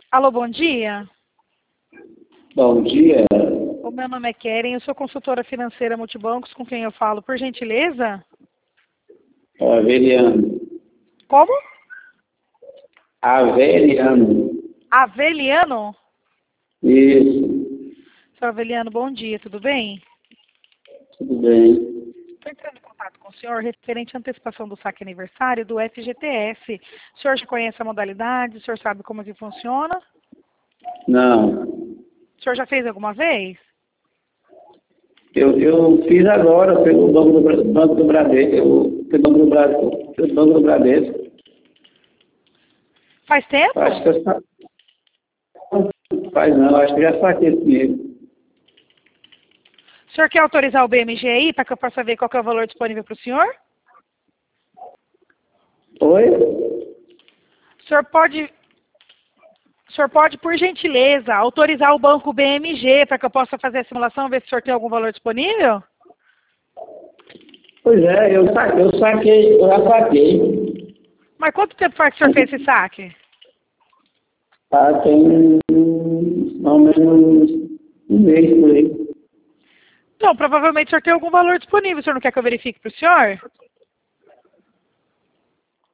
Alô, bom dia. Bom dia, O meu nome é Keren, eu sou consultora financeira Multibancos, com quem eu falo, por gentileza? Aveliano. Como? Aveliano. Aveliano? Isso, Senhor Aveliano, bom dia, tudo bem? tudo bem. Estou entrando em contato com o senhor referente à antecipação do saque aniversário do FGTS. O senhor já conhece a modalidade? O senhor sabe como que funciona? Não, O senhor já fez alguma vez? eu fiz agora pelo Banco do Bradesco, pelo Banco do Bradesco. Faz tempo? Acho que eu faz não, acho que já saquei esse dinheiro. O senhor quer autorizar o BMG aí para que eu possa ver qual que é o valor disponível para o senhor? Oi? O senhor pode, por gentileza, autorizar o banco BMG para que eu possa fazer a simulação, ver se o senhor tem algum valor disponível? Pois é, eu saquei, eu já saquei. Mas quanto tempo faz que o senhor fez esse saque? Tem mais ou menos um mês por aí. Não, provavelmente o senhor tem algum valor disponível. O senhor não quer que eu verifique para o senhor?